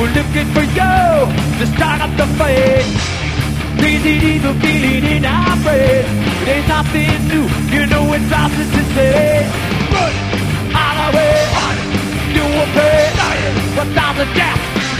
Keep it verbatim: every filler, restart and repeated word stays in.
We're looking for you to start up the fight. Crazy evil feeling in our brain. It ain't nothing new, you know it's ours to say. Run, all the way, do a pay, one thousand deaths.